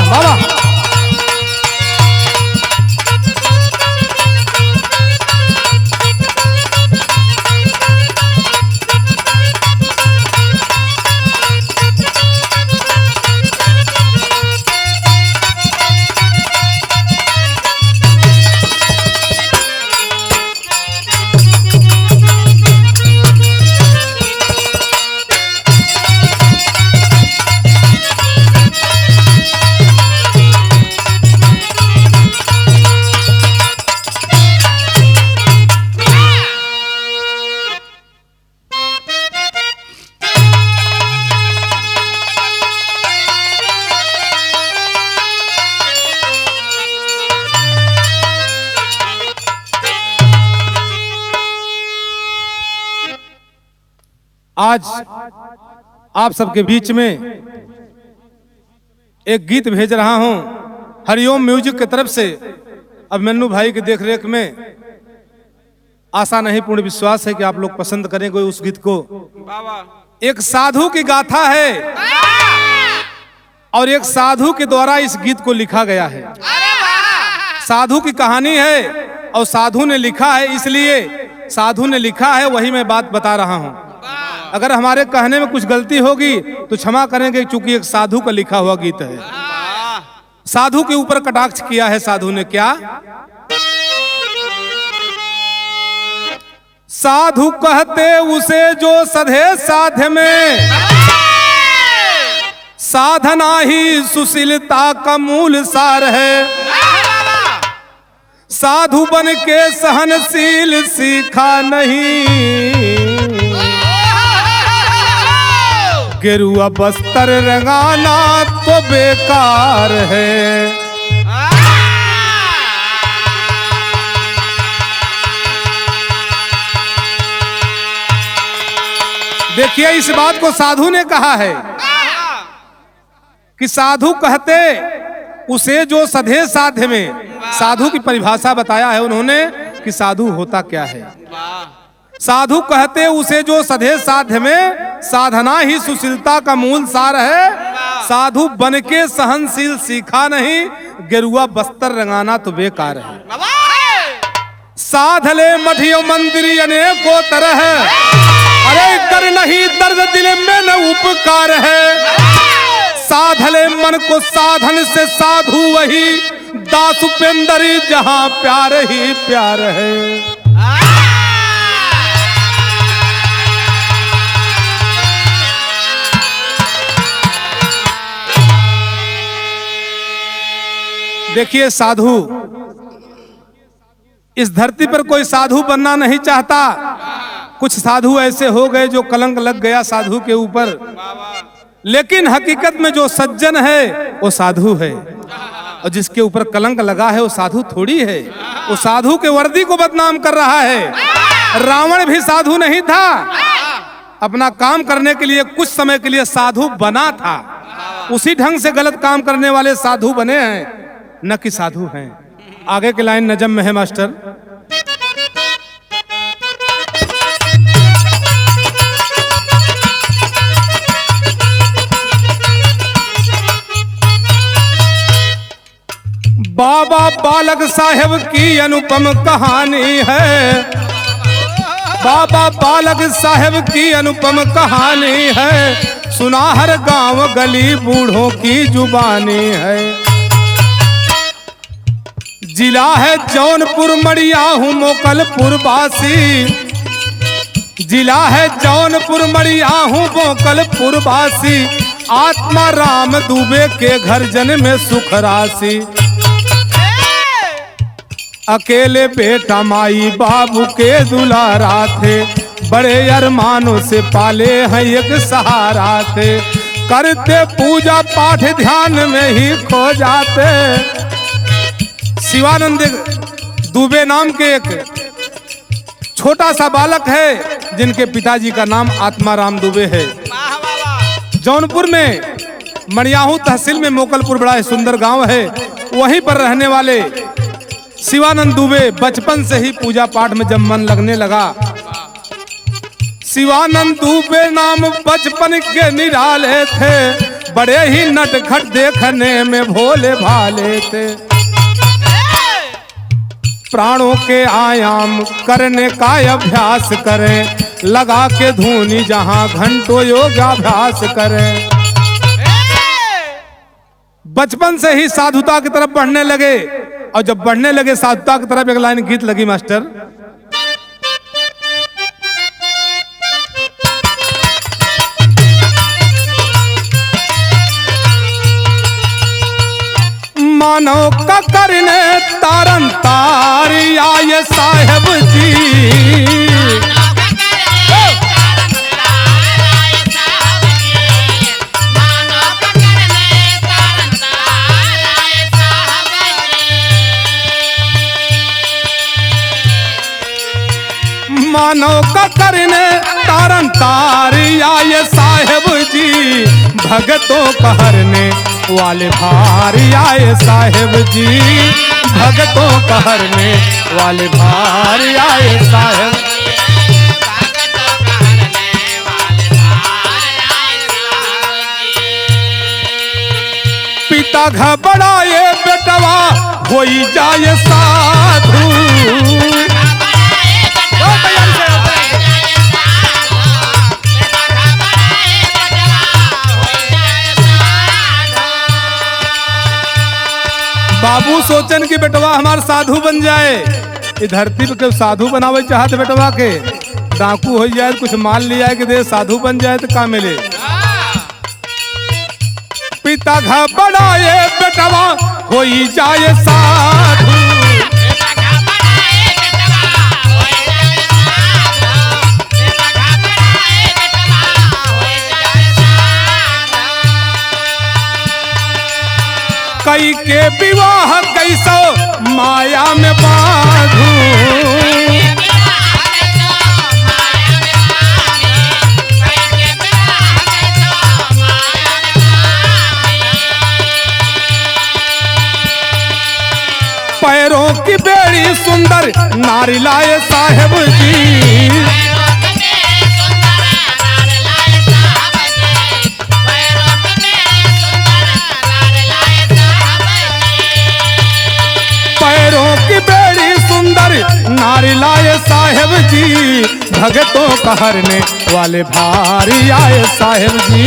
बाबा। आज आप सबके बीच में एक गीत भेज रहा हूं हरिओम म्यूजिक की तरफ से। अभिमन्यु भाई की देखरेख में आशा नहीं पूर्ण विश्वास है कि आप लोग पसंद करेंगे उस गीत को। एक साधु की गाथा है और एक साधु के द्वारा इस गीत को लिखा गया है। साधु की कहानी है और साधु ने लिखा है, इसलिए साधु ने लिखा है वही मैं बात बता रहा हूं। अगर हमारे कहने में कुछ गलती होगी तो क्षमा करेंगे, क्योंकि एक साधु का लिखा हुआ गीत है। साधु के ऊपर कटाक्ष किया है साधु ने। क्या? साधु कहते उसे जो सधे साध्य में, साधना ही सुशीलता का मूल सार है। साधु बन के सहनशील सीखा नहीं, गेरुआ बस्तर रंगाना तो बेकार है। देखिए इस बात को साधु ने कहा है कि साधु कहते उसे जो सधे साध्य में। साधु की परिभाषा बताया है उन्होंने कि साधु होता क्या है। साधु कहते उसे जो सधे साध्य में, साधना ही सुशीलता का मूल सार है। साधु बन के सहनशील सीखा नहीं, गेरुआ बस्तर रंगाना तो बेकार है। साधले मठियो मंदिर अनेकों तरह, अरे कर नहीं दर्द दिल में न उपकार है। साधले मन को साधन से साधु वही, दास उपेंद्र जहां प्यार ही प्यार है। देखिए साधु, इस धरती पर कोई साधु बनना नहीं चाहता। कुछ साधु ऐसे हो गए जो कलंक लग गया साधु के ऊपर, लेकिन हकीकत में जो सज्जन है वो साधु है, और जिसके ऊपर कलंक लगा है वो साधु थोड़ी है। वो साधु के वर्दी को बदनाम कर रहा है। रावण भी साधु नहीं था, अपना काम करने के लिए कुछ समय के लिए साधु बना था। उसी ढंग से गलत काम करने वाले साधु बने हैं, न कि साधु हैं। आगे की लाइन नजम में है मास्टर। बाबा बालक साहेब की अनुपम कहानी है। बाबा बालक साहेब की अनुपम कहानी है। सुना हर गांव गली बूढ़ों की जुबानी है। जिला है जौनपुर मड़िया हूँ मोकलपुर वासी। जिला है जौनपुर मड़िया हूँ मोकलपुर वासी। आत्मा राम दुबे के घर जन में सुख राशि। अकेले बेटा माई बाबू के दुलारा थे। बड़े अरमानों से पाले हैं एक सहारा थे। करते पूजा पाठ ध्यान में ही खो जाते। शिवानंद दुबे नाम के एक छोटा सा बालक है जिनके पिताजी का नाम आत्माराम दुबे है। जौनपुर में मड़ियाहू तहसील में मोकलपुर बड़ा सुंदर गांव है। वहीं पर रहने वाले शिवानंद दुबे बचपन से ही पूजा पाठ में जब मन लगने लगा। शिवानंद दुबे नाम बचपन के निराले थे। बड़े ही नटखट देखने में भोले भाले थे। प्राणों के आयाम करने का अभ्यास करें, लगा के धूनी जहां घंटों योगाभ्यास करें। बचपन से ही साधुता की तरफ बढ़ने लगे, और जब बढ़ने लगे साधुता की तरफ एक लाइन गीत लगी मास्टर। मानव का करने तारन तार आए साहेब जी। मानव का करने तारन तार आए साहेब जी। भगतों का हरने वाले भार आए साहेब जी। भगतों का हरने वाले भार आए साहेब। पिता घबराए बेटवा होई जाए साधु। बाबू सोचन कि बेटवा हमार साधु बन जाए। इस धरती पे साधु बनावे चाहत बेटवा के, डाकू हो जाए कुछ मान लिया कि दे साधु बन जाए तो का मिले। पिता घबराए बेटवा होई जाए साधु। कई के विवाह कैसो माया में बांधू। पैरों की बेड़ी सुंदर नारी लाए साहेब जी। पैरों की बेड़ी सुंदर नारी लाए साहेब जी। भगतों का हरने वाले भारी आए साहेब जी।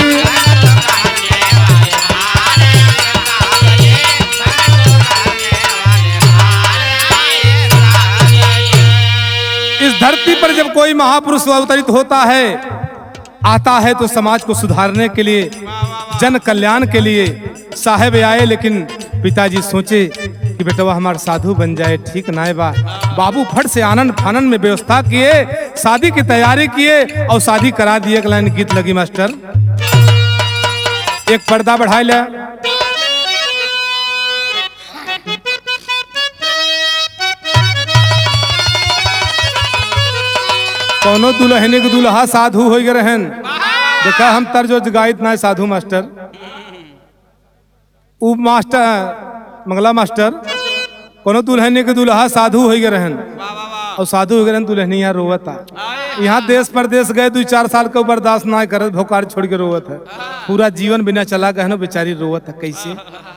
इस धरती पर जब कोई महापुरुष अवतरित होता है, आता है तो समाज को सुधारने के लिए, जन कल्याण के लिए साहेब आए। लेकिन पिताजी सोचे कि बेटवा हमार साधु बन जाए, ठीक ना है बा। बाबू फट से आनंद फानन में व्यवस्था किए, शादी की तैयारी किए और शादी करा दिए। एक लाइन गीत लगी मास्टर। एक पर्दा बढ़ाए ले। कौनो दुल्हने के दुल्हा साधु हो गए रहन। देखा हम तर्ज गायत ना साधु मास्टर। उ मास्टर मंगला मास्टर कोनो दुल्हने के दुल्हा साधु हो गए रहन, और साधु हो गए रहन दुल्हनिया रोवता। यहाँ देश परदेश गए 2-4 साल का बर्दाश्त ना करत, भोकार छोड़ के रोवत है। पूरा जीवन बिना चला गए बेचारी रोवत है। कैसे?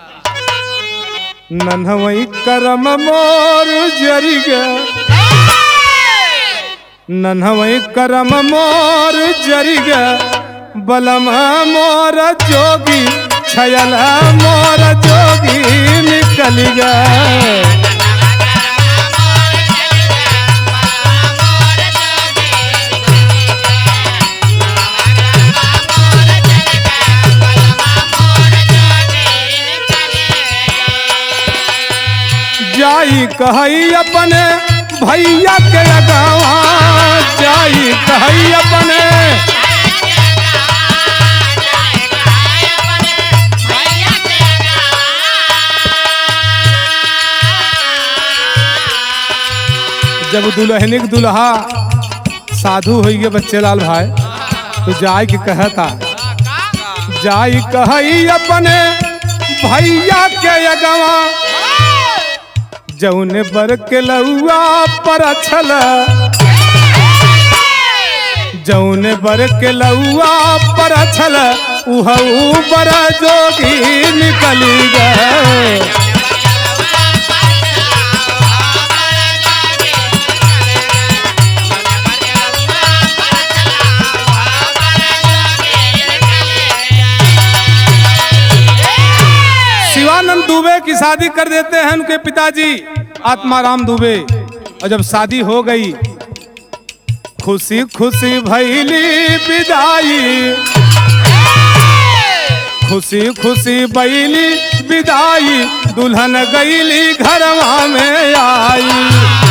नन्हवई करम मोर जरी गया, नन्हवई करम मोर जरी गया। बलम मोर जोगी छयल मोर जोगी निकल गया। जाई कहई अपने भैया के अगवा, जाई कहई अपने जब दुल्हनिक दुल्हा साधु हो गए बच्चे लाल भाई, तो जाई के कहता, जाई कहई अपने भैया के अगवा। जौने बर के लउआ पर छल, जौने बर के लउआ पर छल उहऊ बर जोगी निकली गए। शिवानंद दुबे की शादी कर देते हैं उनके पिताजी आत्माराम दुबे। और जब शादी हो गई, खुशी खुशी भैली विदाई, खुशी खुशी बैली विदाई, दुल्हन गईली घरवा में आई।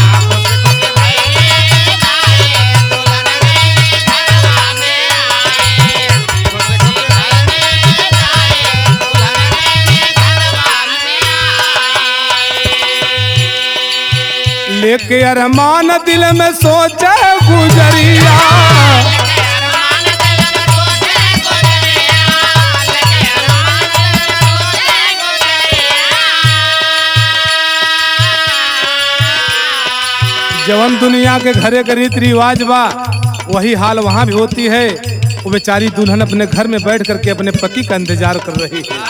लेके अरमान दिल में सोचे गुजरिया, जवन दुनिया के घरे के रीति रिवाज बा वही हाल वहाँ भी होती है। वो बेचारी दुल्हन अपने घर में बैठ करके अपने पति का इंतजार कर रही है।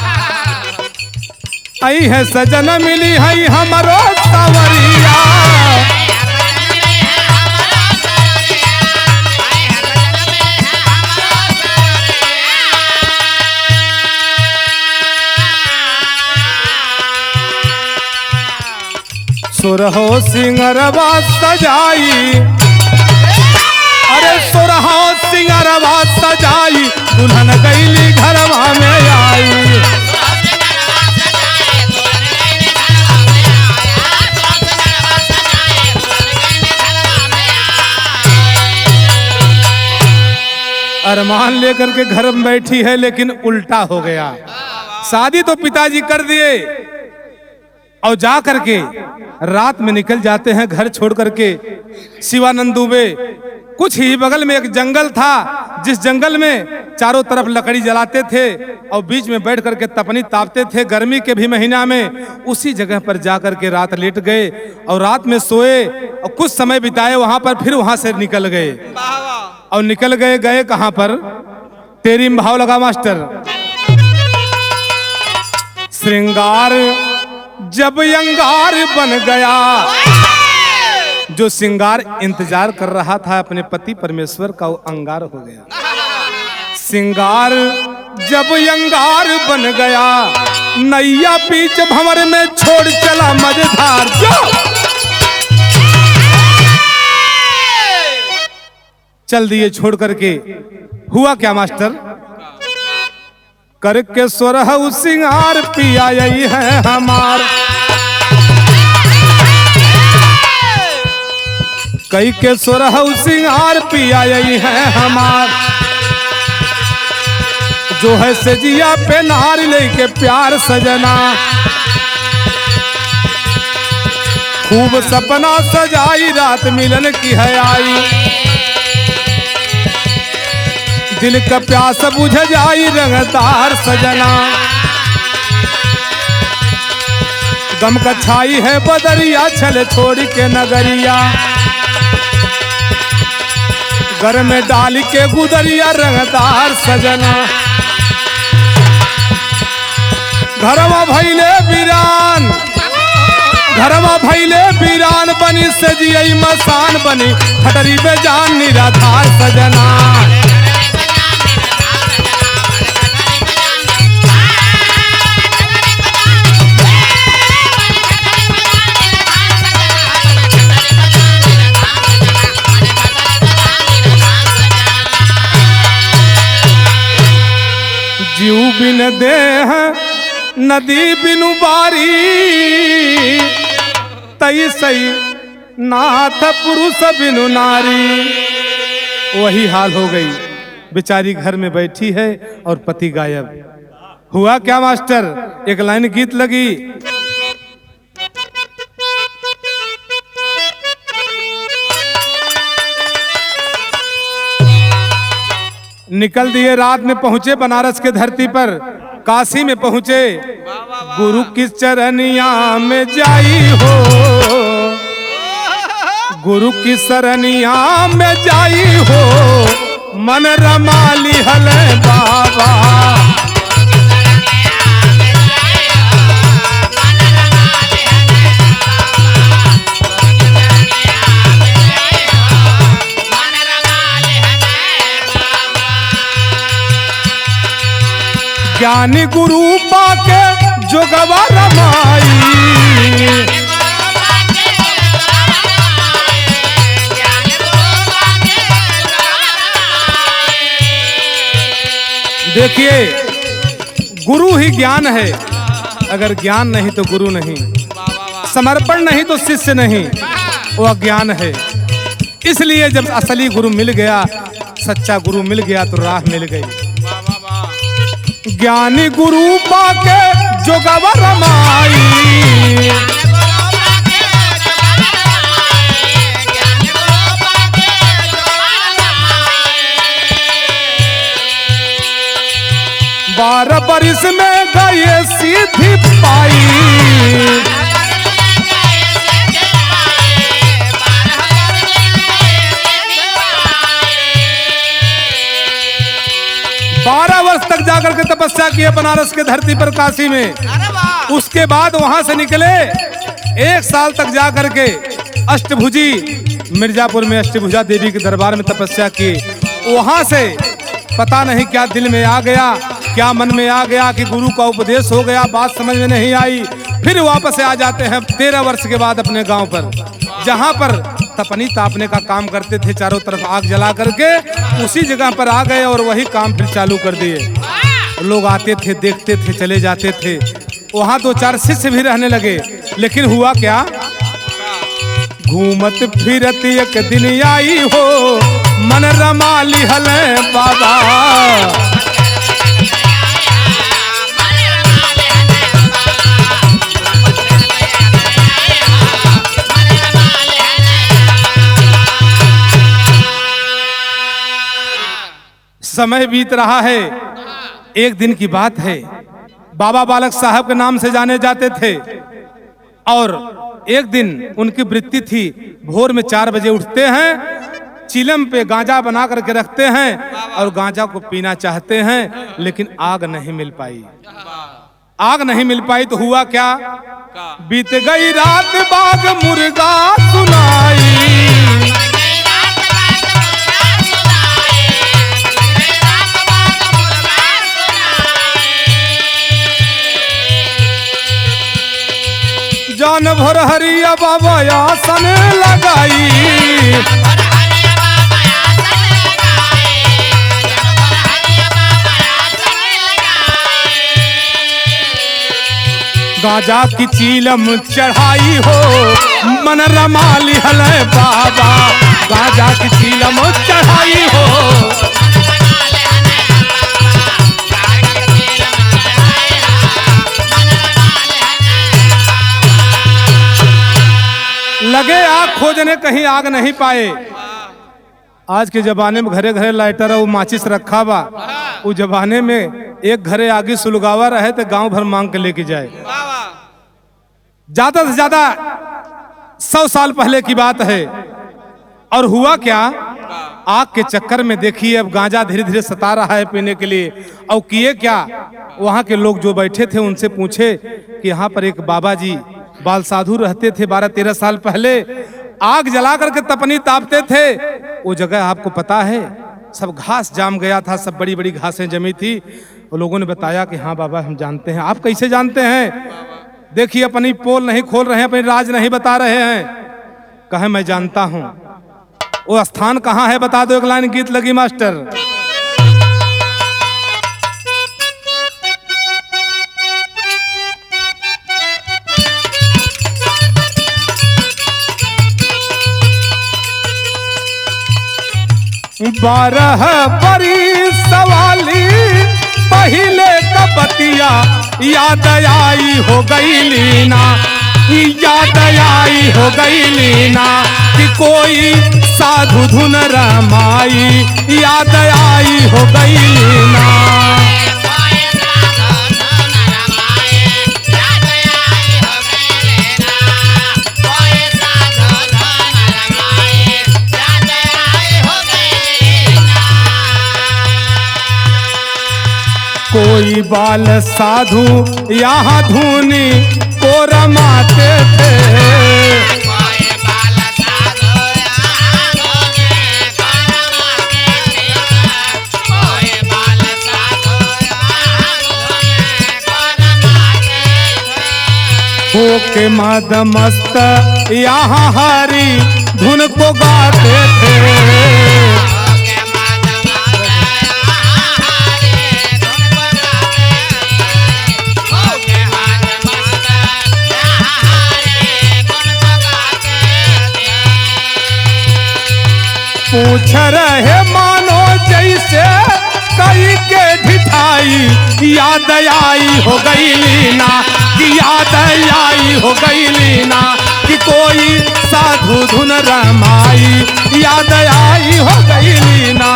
आई है सजन मिली है हमारो सवरिया, सुरहो सिंगरवा सजाई, अरे सुरहो सिंगरवा सजाई, दुल्हन गईली घरवा में आई। अरमान लेकर के घर में बैठी है, लेकिन उल्टा हो गया। शादी तो पिताजी कर दिए और जा करके रात में निकल जाते हैं घर छोड़ करके। शिवानंद दुबे कुछ ही बगल में एक जंगल था, जिस जंगल में चारों तरफ लकड़ी जलाते थे और बीच में बैठ करके तपनी तापते थे गर्मी के भी महीना में। उसी जगह पर जा करके रात लेट गए और रात में सोए और कुछ समय बिताए वहां पर। फिर वहां से निकल गए और निकल गए कहां पर? तेरी भाव लगा मास्टर। श्रृंगार जब अंगार बन गया, जो श्रृंगार इंतजार कर रहा था अपने पति परमेश्वर का, वो अंगार हो गया। श्रृंगार जब अंगार बन गया, नैया बीच भंवर में छोड़ चला मझधार। जो चल दिए छोड़ करके। हुआ क्या मास्टर? करके सोरहु सिंगार पिया यही है हमार, कई के सोरहु सिंगार पिया यही है हमार। जो है सजिया पे नार लेके प्यार सजना, खूब सपना सजाई रात मिलन की है आई। दिल का प्यास बुझ जाई रंगदार सजना, गम का छाई है बदरिया छल छोड़ के नगरिया। घर में डाल के गुदरिया रंगदार सजना, घरवा भैले वीरान, घरवा भैले वीरान बनी सजियई मसान बनी, हटरी बेजान निराधार सजना। जीव बिन देह नदी बिनु बारी, तई सही नाथ पुरुष बिनु नारी। वही हाल हो गई, बेचारी घर में बैठी है और पति गायब। हुआ क्या मास्टर? एक लाइन गीत लगी। निकल दिए रात में पहुंचे बनारस के धरती पर, काशी में पहुंचे। गुरु की चरनिया में जाई हो, गुरु की शरणिया में जाई हो, मन रमा लिहल बाबा। ज्ञानी गुरु पाके जोगवा रमाई। देखिए, गुरु ही ज्ञान है, अगर ज्ञान नहीं तो गुरु नहीं, समर्पण नहीं तो शिष्य नहीं, वो अज्ञान है। इसलिए जब असली गुरु मिल गया, सच्चा गुरु मिल गया तो राह मिल गई। ज्ञानी गुरु पाके जोगवा रमाई। बारह बरिस में गए सीधी पाई। बारह वर्ष तक जाकर के तपस्या किए बनारस के धरती पर, काशी में। उसके बाद वहां से निकले, 1 साल तक जाकर के अष्टभुजी मिर्जापुर में अष्टभुजा देवी के दरबार में तपस्या की। वहां से पता नहीं क्या दिल में आ गया, क्या मन में आ गया कि गुरु का उपदेश हो गया, बात समझ में नहीं आई। फिर वापस आ जाते हैं 13 वर्ष के बाद अपने गांव पर, जहां पर तपनी तापने का काम करते थे, चारों तरफ आग जला करके उसी जगह पर आ गए और वही काम फिर चालू कर दिए। लोग आते थे, देखते थे, चले जाते थे। वहां 2-4 शिष्य भी रहने लगे। लेकिन हुआ क्या, घूमत फिरत एक दिन आई हो, मन रमा लिहल बाबा। समय बीत रहा है। एक दिन की बात है, बाबा बालक साहब के नाम से जाने जाते थे। और एक दिन उनकी वृत्ति थी, भोर में 4 बजे उठते हैं, चिलम पे गांजा बना करके रखते हैं और गांजा को पीना चाहते हैं, लेकिन आग नहीं मिल पाई। आग नहीं मिल पाई तो हुआ क्या, बीत गई रात बाग मुर्गा सुनाई। जान भर हरिया बाबा आसन लगाई। गांजा की चीलम चढ़ाई हो, मन रमा लिहल बाबा। गांजा की चीलम चढ़ाई हो, लगे आग खोजने, कहीं आग नहीं पाए। आज के जमाने में घरे घरे लाइटर और माचिस रखा बा। उस जमाने में एक घरे आगे सुलगावा रहे तो गांव भर मांग के लेके जाए। ज्यादा से ज्यादा 100 साल पहले की बात है। और हुआ क्या, आग के चक्कर में देखिए अब गांजा धीरे धीरे सता रहा है पीने के लिए। और किए क्या, वहां के लोग जो बैठे थे उनसे पूछे कि यहाँ पर एक बाबा जी बाल साधु रहते थे, 12-13 साल पहले आग जला करके तपनी तापते थे। वो जगह आपको पता है, सब घास जाम गया था, सब बड़ी बड़ी घासें जमी थी। वो लोगों ने बताया कि हाँ बाबा हम जानते हैं। आप कैसे जानते हैं? देखिए अपनी पोल नहीं खोल रहे हैं, अपनी राज नहीं बता रहे हैं। कहे मैं जानता हूं। वो स्थान कहाँ है बता दो, एक लाइन गीत लगी मास्टर। बारह बरी सवाली पहले कबतिया याद आई हो गई लीना, याद आई हो गई लीना कि कोई साधु धुन रमाई, याद आई हो गई लीना। बाल साधु यहाँ धुनी को रमाते थे। हो के मद मस्त यहाँ हरी धुन को गाते थे। पूछ रहे मानो जैसे कई के ढिठाई, याद आई हो गई लीना कि याद आई हो गई लीना कि कोई साधु धुन रमाई, याद आई हो गई लीना।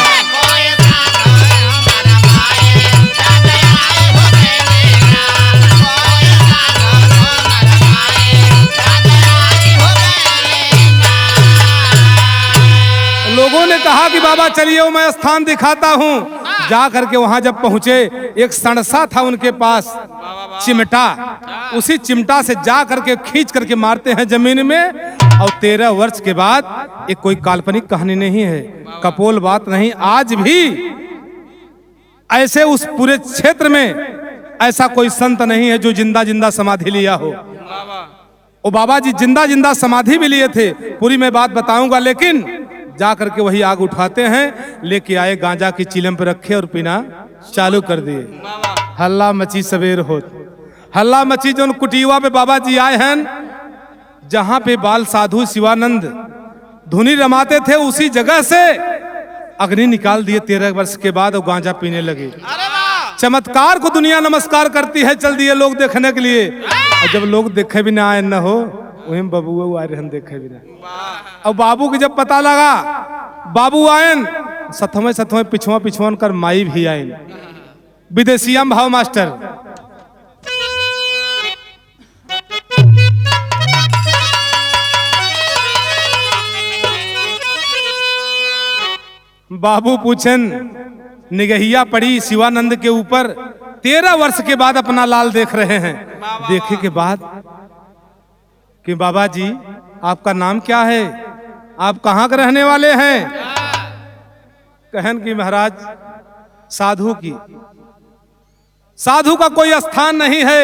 लोगों ने कहा कि बाबा चलिए मैं स्थान दिखाता हूँ। जा करके वहां जब पहुंचे एक सणसा था उनके पास, चिमटा, उसी चिमटा से जा करके खींच करके मारते हैं जमीन में। और 13 वर्ष के बाद, एक कोई काल्पनिक कहानी नहीं है, कपोल बात नहीं, आज भी ऐसे उस पूरे क्षेत्र में ऐसा कोई संत नहीं है जो जिंदा जिंदा समाधि लिया हो। ओ बाबा जी जिंदा जिंदा समाधि भी लिए थे, पूरी मैं बात बताऊंगा, लेकिन जा करके वही आग उठाते हैं, लेके आए गांजा की चिलम पे रखे और पीना चालू कर दिए। हल्ला मची सवेर हो, हल्ला मची जो कुटीवा पे बाबा जी आए हैं, जहां पे बाल साधु शिवानंद धुनी रमाते थे, उसी जगह से अग्नि निकाल दिए 13 वर्ष के बाद, और गांजा पीने लगे। चमत्कार को दुनिया नमस्कार करती है, चल दिए लोग देखने के लिए। और जब लोग देखे भी ना आए न हो, वही बाबू आए रहन देखे भी ना। अब बाबू की जब पता लगा, बाबू आयन सथमे सथमे पिछुआ पिछुआ कर माई भी आयन, विदेशिया भाव मास्टर। बाबू पूछन, निगहिया पड़ी शिवानंद के ऊपर, 13 वर्ष के बाद अपना लाल देख रहे हैं। देखे के बाद कि बाबा जी आपका नाम क्या है, आप कहाँ के रहने वाले हैं? कहन कि महाराज साधु की, साधु का कोई स्थान नहीं है,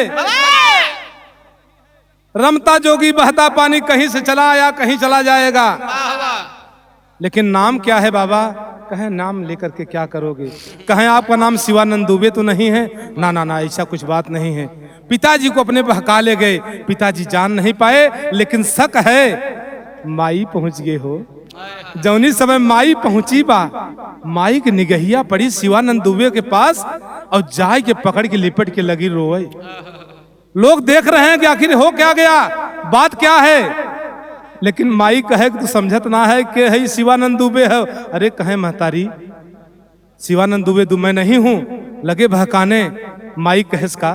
रमता जोगी बहता पानी कहीं से चला आया कहीं चला जाएगा। लेकिन नाम क्या है बाबा? कहें नाम लेकर के क्या करोगे? कहें आपका नाम शिवानंद दुबे तो नहीं है? ना ना ना, ऐसा कुछ बात नहीं है। पिताजी को अपने बहका ले गए, पिताजी जान नहीं पाए, लेकिन शक है माई पहुंच गए हो। जौनी समय माई पहुंची बा, माई की निगहिया पड़ी शिवानंद दुबे के पास, और जाय के पकड़ के लिपट के लगी रोए। लोग देख रहे हैं कि आखिर हो क्या गया, बात क्या है। लेकिन माई कहे कि तू समझत ना है कि है शिवानंद दुबे है। अरे कहे महतारी शिवानंद दुबे मैं नहीं हूं, लगे बहकाने। माई कहेस का,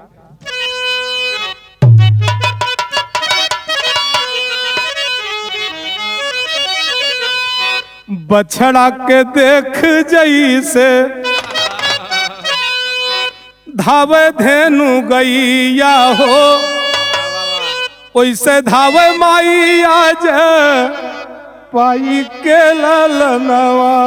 बछड़ा के देख जैसे धावे धेनु गैया हो, ओइसे धावे माई आज पाई के ललनवा।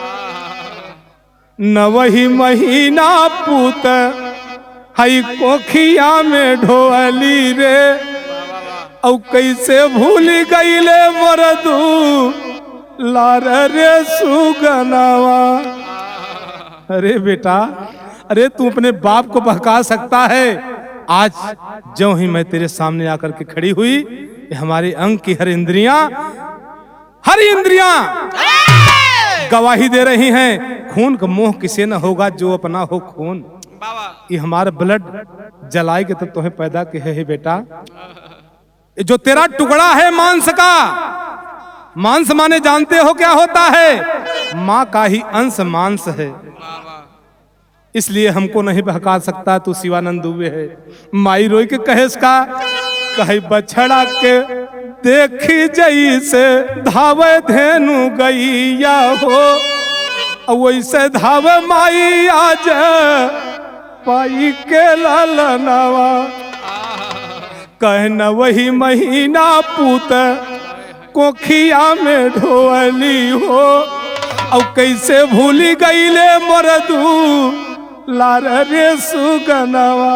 नवही महीना पूत हई कोखिया में ढोअली रे, औ कैसे भूल गईले मरदू लार रे सुगनवा। अरे बेटा, अरे तू अपने बाप को बहका सकता है। आज जो ही मैं तेरे सामने आकर के खड़ी हुई, हमारे अंग की हर इंद्रियां गवाही दे रही हैं। खून का मोह किसे न होगा जो अपना हो खून। ये हमारा ब्लड जलाए के तो तुम्हें पैदा के है बेटा। जो तेरा टुकड़ा है मांस का, मांस माने जानते हो क्या होता है? माँ का ही अंश मांस है, इसलिए हमको नहीं बहका सकता। तू शिवानंद दुबे है। माई रोई के कहेस का, कहे बछड़ा के देखी जैसे धावे धेनु गैया हो, वैसे धावे माई आज पाई के लालनावा, कहना वही महीना पूत कोखिया में ढोली हो। और कैसे भूली गईले मरदू लार रे सुगनवा,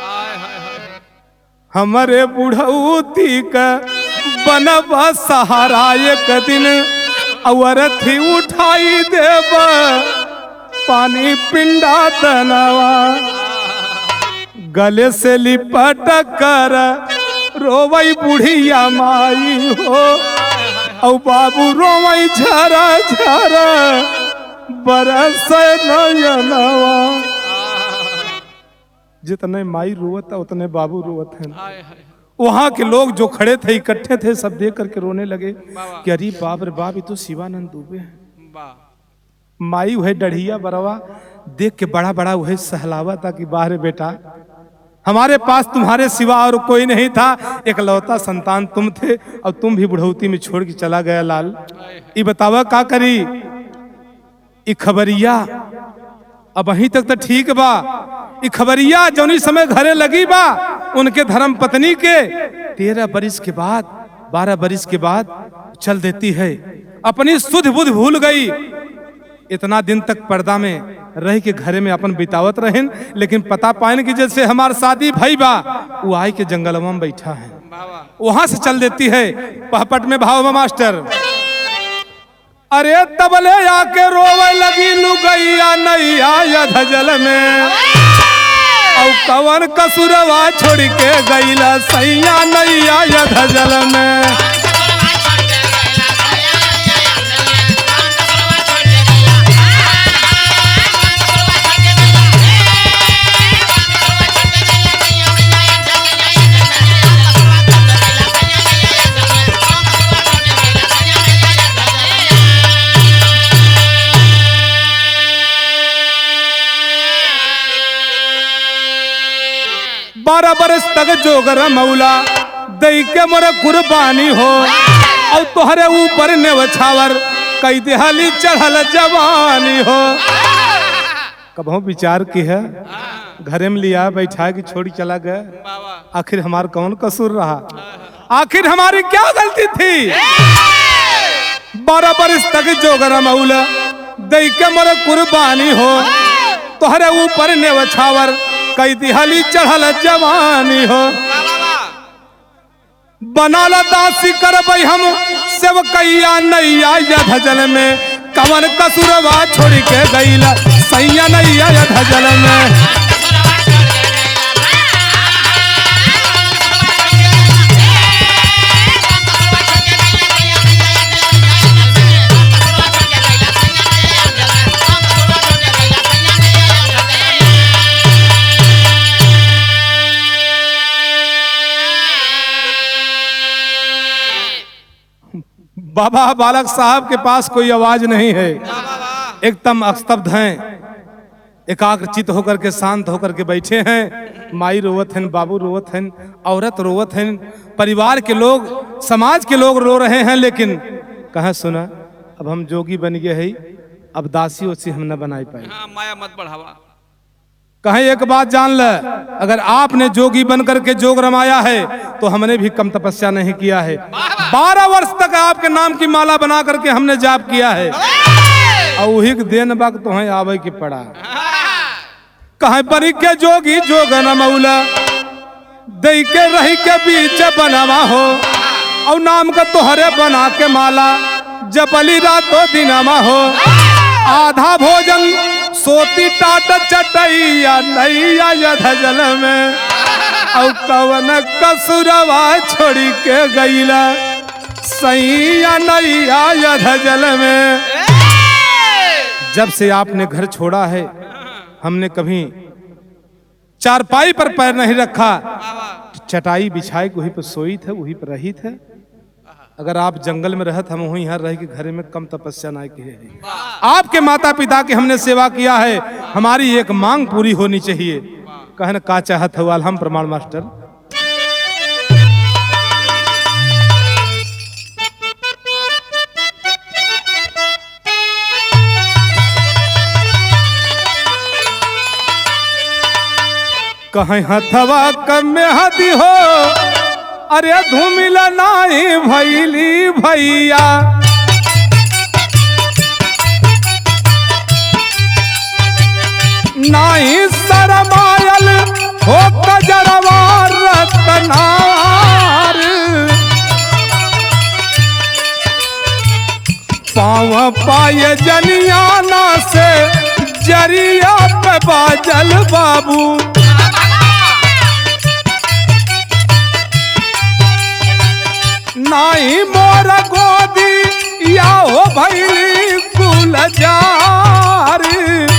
हमारे बुढ़ऊती का बनबा सहारा एक दिन और थी उठाई देब पानी पिंडा तनवा। गले से लिपट कर रोवई बुढ़िया माई हो, और बाबू रोवई झरा झरा बरस नयनवा। जितने माई रोवत उतने बाबू रोवत हैं। वहां के लोग जो खड़े थे इकट्ठे थे सब देख करके रोने लगे कि अरे बाप रे बाप, ये तो शिवानंद दुबे हैं। माई वह डढ़िया बरवा देख के बड़ा बड़ा वह सहलावा था कि बाहर बेटा, हमारे पास तुम्हारे सिवा और कोई नहीं था, एकलौता संतान तुम थे और तुम भी बुढ़ौती में छोड़ के चला गया लाल। ये बतावा का करी। ये खबरिया अब वहीं तक तो ठीक बा, ये खबरिया जौनी समय घरे लगी बा उनके धर्म पत्नी के 13 बरिस के बाद 12 बरिस के बाद चल देती है। अपनी सुध बुध भूल गई। इतना दिन तक पर्दा में रह के घरे में अपन बितावत रहें, लेकिन पता पाइन कि जैसे हमार शादी भाई बा वो आई के जंगलवा में बैठा है, वहां से चल देती है। पहपट में भाव में मास्टर, अरे तबले आके रोवे लगी लुगैया नैया धजल में, औ कवन कसुरवा छोड़ के गईला सैया नैया धजल में। बारह बरस तक जोगर मौला दई के मोर कुर्बानी हो, और तोहरे ऊपर नेवछावर कई दिहाली चढ़ल जवानी हो। कबहू विचार की है घरे में लिया बैठा के छोड़ चला गया, आखिर हमार कौन कसूर रहा, आखिर हमारी क्या गलती थी। 12 बरस तक जोगर मौला दई के मोर कुर्बानी हो, तोहरे ऊपर नेवछावर कई दिहाली चढ़ल जवानी हो। बनाला दासी करबई हम सेवकैया नैया धजल में, कवन कसुरवा छोड़ के गईला सैया नैया धजल में। बाबा बालक साहब के पास कोई आवाज नहीं है, एकदम स्तब्ध हैं, एकाग्रचित होकर के शांत होकर के बैठे हैं। माई रोवत हैं, बाबू रोवत हैं, औरत रोवत हैं, परिवार के लोग समाज के लोग रो रहे हैं। लेकिन कहा सुना अब हम जोगी बन गए हैं, अब दासी उसी हम न बनाई पाए। माया मत बढ़ावा। कहें एक बात जान ल, अगर आपने जोगी बन करके जोग रमाया है तो हमने भी कम तपस्या नहीं किया है। 12 वर्ष तक आपके नाम की माला बना करके हमने जाप किया है, और वही दिन वक्त तो आवे की पड़ा। कहे बरी के जोगी जोग न मौला दई के रही के बीच बनवा हो, और नाम का तोहरे बना के माला जपली रातों दिनमा हो। आधा भोजन सोती टाट चटैया नैया धजल में, और कवन कसुरवा छोड़ी के गईला सैया नैया धजल में। जब से आपने घर छोड़ा है हमने कभी चारपाई पर पैर नहीं रखा, चटाई बिछाई वहीं पर सोई थे, वहीं पर रही थे। अगर आप जंगल में रहत हम वहीं यहाँ रह के घर में कम तपस्या ना किए। आपके माता पिता की हमने सेवा किया है, हमारी एक मांग पूरी होनी चाहिए। कहन का चाहत है हम प्रमाण मास्टर। कहीं हथवा कम में हदी हो, अरे धूमिल नाही भैली भैया। नाही शरमायल हो कजरवा रतनार, पाँव पाए जनियाना से जरिया पे बाजल बाबू। नाही मोर गोदी या हो भैली गुलजार।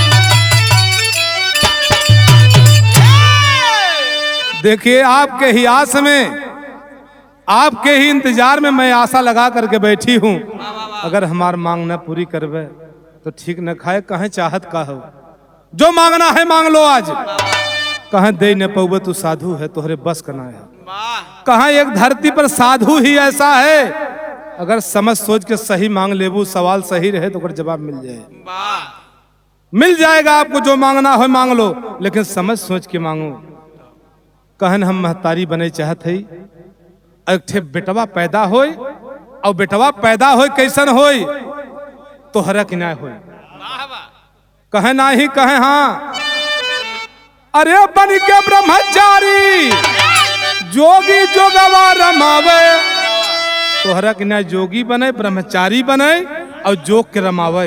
देखिए आपके ही आस में, आपके ही इंतजार में मैं आशा लगा करके बैठी हूँ। अगर हमार मांग न पूरी करवे तो ठीक न खाए, कहें चाहत का हो, जो मांगना है मांग लो आज। कहें दे न पौबे तू साधु है, तोहरे बस करना है। कहाँ एक धरती पर साधु ही ऐसा है, अगर समझ सोच के सही मांग लेबू, सवाल सही रहे तो जवाब मिल जाए, मिल जाएगा आपको। जो मांगना हो मांग लो, लेकिन समझ सोच के मांगो। कहन हम महतारी बने चाहत है, एक ठे बेटवा पैदा होय, और बेटवा पैदा होय कैसन होय, तोहरा कि ना होय। कहे ना ही कहे हाँ, अरे बन के ब्रह्मचारी जोगी जोगवा रमावे। तोहरा कि ना जोगी बने, ब्रह्मचारी बने और जोग के रमावे।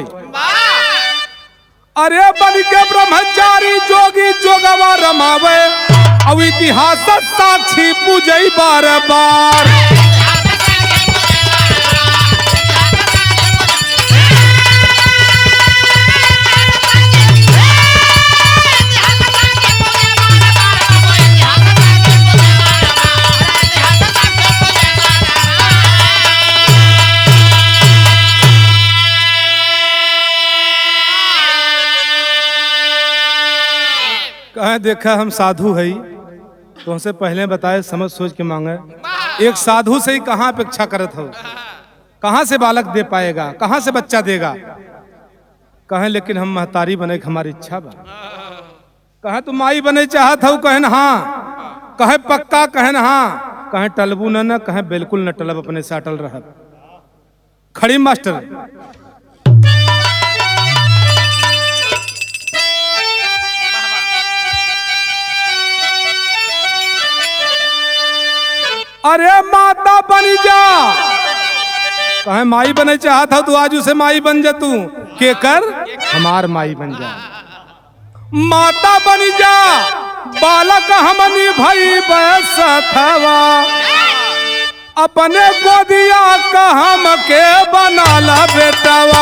अरे बन के ब्रह्मचारी जोगी जोगवा रमावे, अब इतिहास साक्षी पूजई बार बार। कहे देखा हम साधु है, तो हमसे पहले बताए समझ सोच के मांगे। एक साधु से ही कहाँ अपेक्षा करत हो, कहाँ से बालक दे पाएगा, कहाँ से बच्चा देगा। कहें लेकिन हम महतारी बने हमारी इच्छा बा। कहें तुम माई बने चाहत हो, कहन हाँ। कहे पक्का, कहन हाँ। कहें टलबू न, कहें बिल्कुल न टलब, अपने से अटल रह। खड़ी मास्टर। अरे माता बन जा। कहे माई बने चाहत हो, तू आज उसे माई बन जा। तू के कर हमार माई बन जा, माता बन जा। बालक हमनी भई बैसथवा, अपने गोदिया का हम के बनाला बेटवा।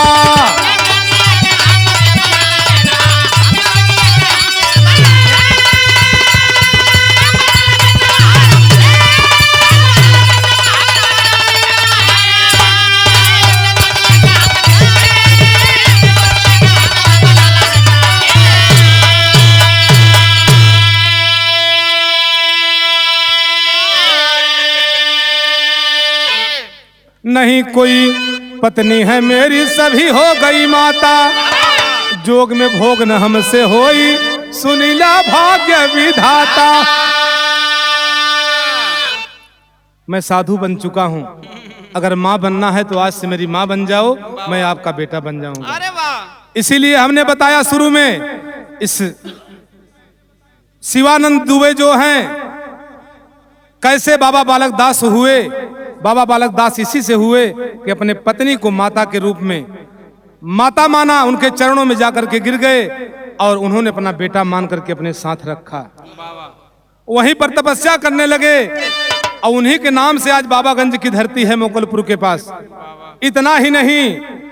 नहीं कोई पत्नी है मेरी, सभी हो गई माता। जोग में भोग न हमसे होई, सुनीला भाग्य विधाता। मैं साधु बन चुका हूँ, अगर माँ बनना है तो आज से मेरी माँ बन जाओ, मैं आपका बेटा बन जाऊंगा। अरे वाह। इसीलिए हमने बताया शुरू में, इस शिवानंद दुबे जो हैं कैसे बाबा बालक दास हुए। बाबा बालक दास इसी से हुए कि अपने पत्नी को माता के रूप में माता माना, उनके चरणों में जाकर के गिर गए और उन्होंने अपना बेटा मान करके अपने साथ रखा। वहीं पर तपस्या करने लगे और उन्हीं के नाम से आज बाबागंज की धरती है मोगलपुर के पास। इतना ही नहीं,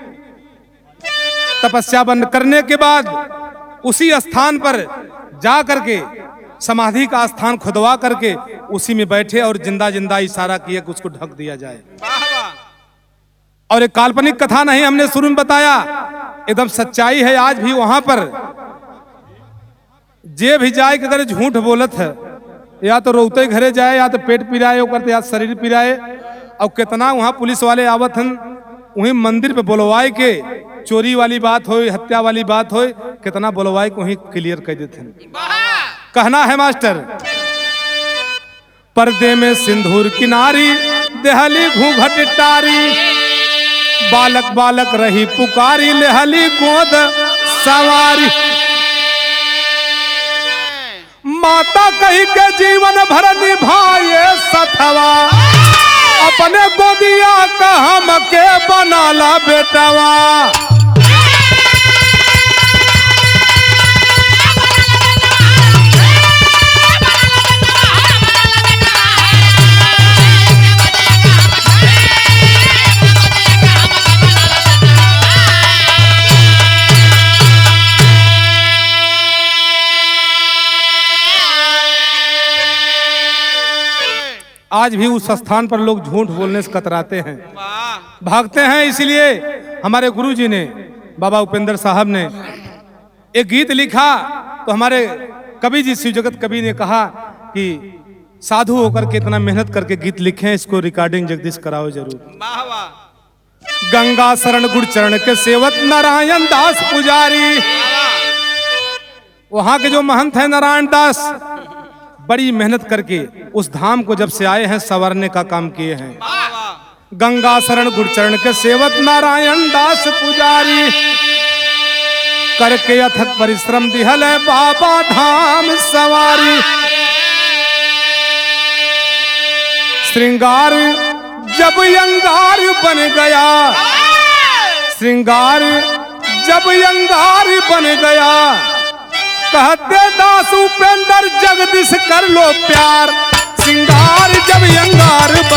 तपस्या बंद करने के बाद उसी स्थान पर जा करके समाधि का स्थान खुदवा करके उसी में बैठे और जिंदा जिंदा इशारा किए कि उसको ढक दिया जाए। और एक काल्पनिक कथा नहीं, हमने शुरू में बताया, एकदम सच्चाई है। आज भी वहां पर जे भी जाए कि अगर झूठ बोलत है, या तो रोते घरे जाए, या तो पेट पिराए करते, या शरीर पिराए। और कितना वहां पुलिस वाले आवत हन, वहीं मंदिर पे बोलवाए के चोरी वाली बात हो, हत्या वाली बात हो, कितना बोलवाए को वहीं क्लियर कर देते हैं। कहना है मास्टर, पर्दे में सिंदूर किनारी देहली घूंघट टारी, बालक बालक रही पुकारी लेहली गोद सवारी। माता कही के जीवन भर निभाए सथवा, अपने गोदिया का हमके बनाला बेटवा। आज भी उस स्थान पर लोग झूठ बोलने से कतराते हैं, भागते हैं। इसलिए हमारे गुरुजी ने, बाबा उपेंद्र साहब ने एक गीत लिखा, तो हमारे कवि जी शिव जगत कवि ने कहा कि साधु होकर के इतना मेहनत करके गीत लिखे, इसको रिकॉर्डिंग जगदीश कराओ जरूर। गंगा शरण गुड़ चरण के सेवक नारायण दास पुजारी, वहां के जो महंत है नारायण दास, बड़ी मेहनत करके उस धाम को जब से आए हैं संवारने का काम किए हैं। गंगा शरण गुड़ चरण के सेवक नारायण दास पुजारी, करके अथक परिश्रम दिहल है बाबा धाम सवारी। श्रृंगार जब अंगार बन गया, श्रृंगार जब अंगार बन गया, कहते दास उपेंद्र जगदीश कर लो प्यार। श्रृंगार जब अंगार